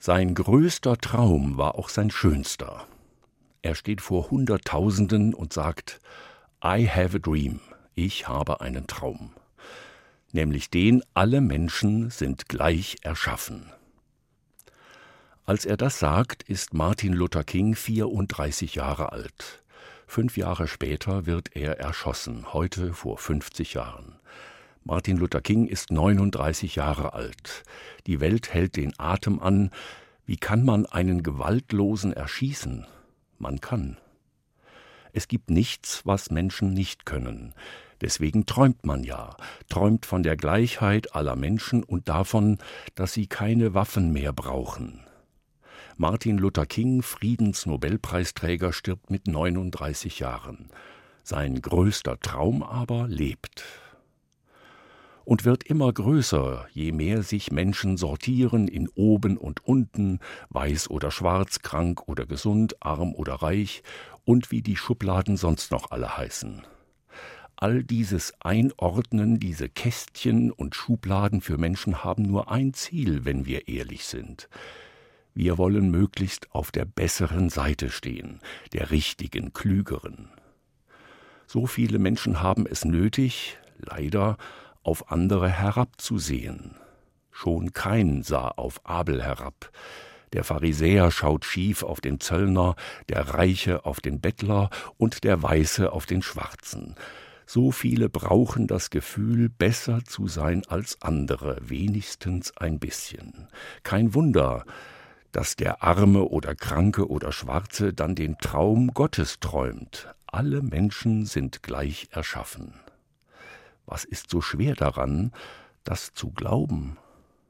Sein größter Traum war auch sein schönster. Er steht vor Hunderttausenden und sagt: I have a dream, ich habe einen Traum, nämlich den, alle Menschen sind gleich erschaffen. Als er das sagt, ist Martin Luther King 34 Jahre alt. 5 Jahre später wird er erschossen, heute vor 50 Jahren. Martin Luther King ist 39 Jahre alt. Die Welt hält den Atem an. Wie kann man einen Gewaltlosen erschießen? Man kann. Es gibt nichts, was Menschen nicht können. Deswegen träumt man ja, träumt von der Gleichheit aller Menschen und davon, dass sie keine Waffen mehr brauchen. Martin Luther King, Friedensnobelpreisträger, stirbt mit 39 Jahren. Sein größter Traum aber lebt. Und wird immer größer, je mehr sich Menschen sortieren in oben und unten, weiß oder schwarz, krank oder gesund, arm oder reich und wie die Schubladen sonst noch alle heißen. All dieses Einordnen, diese Kästchen und Schubladen für Menschen haben nur ein Ziel, wenn wir ehrlich sind. Wir wollen möglichst auf der besseren Seite stehen, der richtigen, klügeren. So viele Menschen haben es nötig, leider, auf andere herabzusehen. Schon Kain sah auf Abel herab. Der Pharisäer schaut schief auf den Zöllner, der Reiche auf den Bettler und der Weiße auf den Schwarzen. So viele brauchen das Gefühl, besser zu sein als andere, wenigstens ein bisschen. Kein Wunder, dass der Arme oder Kranke oder Schwarze dann den Traum Gottes träumt. Alle Menschen sind gleich erschaffen. Was ist so schwer daran, das zu glauben?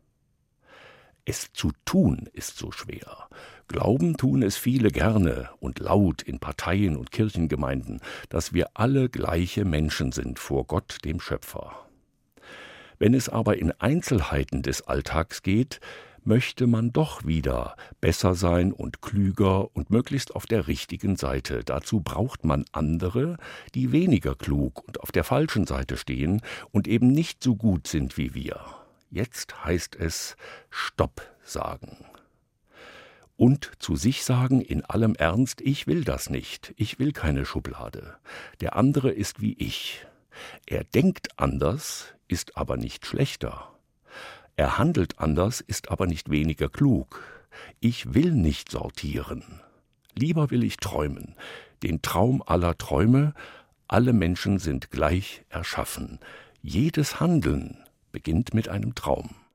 Es zu tun ist so schwer. Glauben tun es viele gerne und laut in Parteien und Kirchengemeinden, dass wir alle gleiche Menschen sind vor Gott, dem Schöpfer. Wenn es aber in Einzelheiten des Alltags geht, möchte man doch wieder besser sein und klüger und möglichst auf der richtigen Seite. Dazu braucht man andere, die weniger klug und auf der falschen Seite stehen und eben nicht so gut sind wie wir. Jetzt heißt es Stopp sagen. Und zu sich sagen in allem Ernst: Ich will das nicht, ich will keine Schublade. Der andere ist wie ich. Er denkt anders, ist aber nicht schlechter. Er handelt anders, ist aber nicht weniger klug. Ich will nicht sortieren. Lieber will ich träumen, den Traum aller Träume. Alle Menschen sind gleich erschaffen. Jedes Handeln beginnt mit einem Traum.